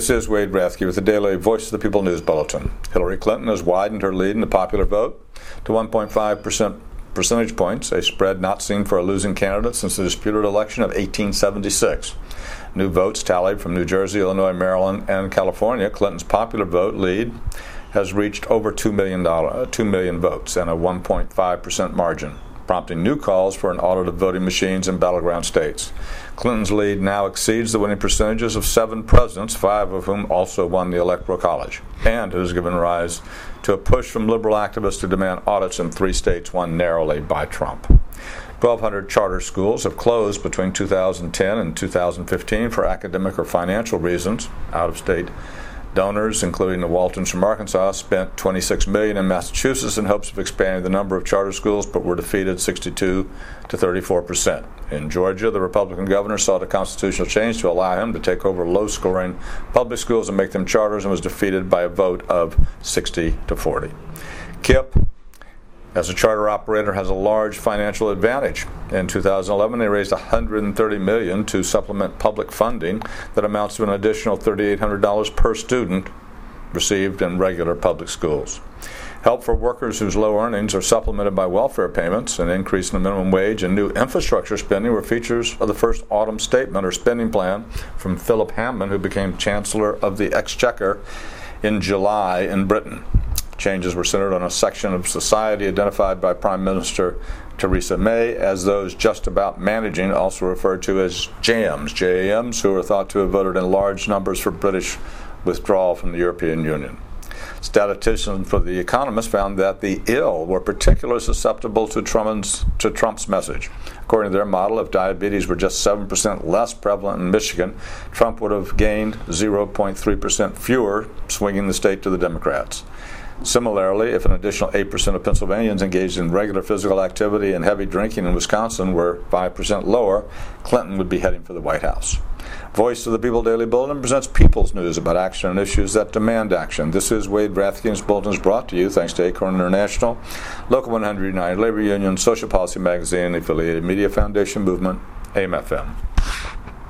This is Wade Rathke with the Daily Voice of the People News Bulletin. Hillary Clinton has widened her lead in the popular vote to 1.5 percentage points, a spread not seen for a losing candidate since the disputed election of 1876. New votes tallied from New Jersey, Illinois, Maryland, and California. Clinton's popular vote lead has reached over 2 million votes and a 1.5% margin, prompting new calls for an audit of voting machines in battleground states. Clinton's lead now exceeds the winning percentages of 7 presidents, 5 of whom also won the Electoral College, and it has given rise to a push from liberal activists to demand audits in 3 states won narrowly by Trump. 1,200 charter schools have closed between 2010 and 2015 for academic or financial reasons. Out-of-state donors, including the Waltons from Arkansas, spent $26 million in Massachusetts in hopes of expanding the number of charter schools, but were defeated 62 to 34%. In Georgia, the Republican governor sought a constitutional change to allow him to take over low-scoring public schools and make them charters, and was defeated by a vote of 60 to 40. KIPP, as a charter operator, has a large financial advantage. In 2011, they raised $130 million to supplement public funding that amounts to an additional $3,800 per student received in regular public schools. Help for workers whose low earnings are supplemented by welfare payments, an increase in the minimum wage, and new infrastructure spending were features of the first autumn statement or spending plan from Philip Hammond, who became Chancellor of the Exchequer in July in Britain. Changes were centered on a section of society identified by Prime Minister Theresa May as those just about managing, also referred to as JAMs, J-A-Ms, who are thought to have voted in large numbers for British withdrawal from the European Union. Statisticians for The Economist found that the ill were particularly susceptible to Trump's message. According to their model, if diabetes were just 7% less prevalent in Michigan, Trump would have gained 0.3% fewer, swinging the state to the Democrats. Similarly, if an additional 8% of Pennsylvanians engaged in regular physical activity and heavy drinking in Wisconsin were 5% lower, Clinton would be heading for the White House. Voice of the People Daily Bulletin presents people's news about action and issues that demand action. This is Wade Rathke, and this bulletin is brought to you thanks to Acorn International, Local 100 United Labor Union, Social Policy Magazine, the affiliated Media Foundation Movement, AIM-FM.